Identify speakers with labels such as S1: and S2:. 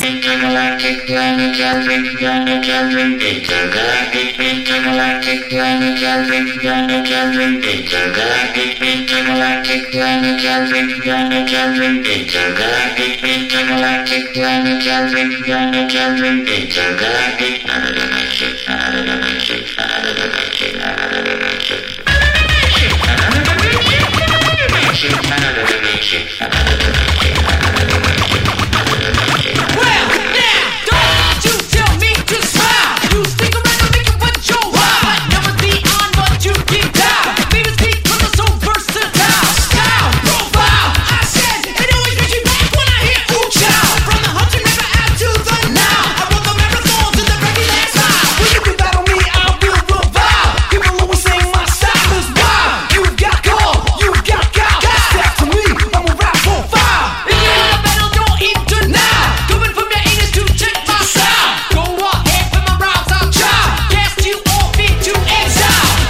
S1: Intergalactic planetary, intergalactic, intergalactic planetary, intergalactic, intergalactic planetary, intergalactic, intergalactic planetary, intergalactic, another dimension, another dimension, another dimension, another dimension. Another dimension, another dimension, another dimension, another